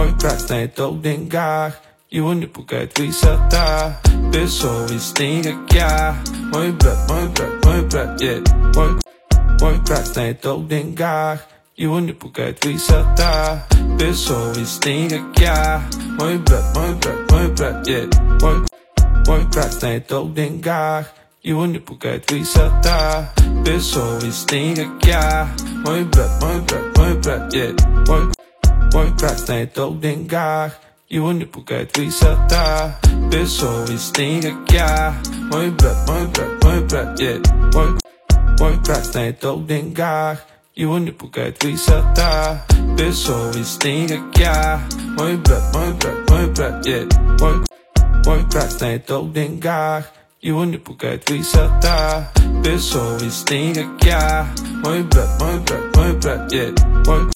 põe pra dentro, dengar. E o único que twisa tá. Pessoa estinga que há. Põe pra, yeah. Põe pra dentro, dengar. E o único que twisa tá. Pessoa estinga que há. Põe pra, yeah. Põe pra dentro, dengar. E o único que twisa tá. Pessoa estinga que há. Põe pra, yeah. Põe pra dentro, dengar. E o único que twisa tá. Pessoa estinga que há. Põe pra, yeah. Põe pra dentro, dengar. E o único que twisa tá. Pessoa estinga que há. Põe pra, yeah. Põe pra dentro, dengar. E o único que twisa tá. Pessoa estinga que há. Põe pra, yeah.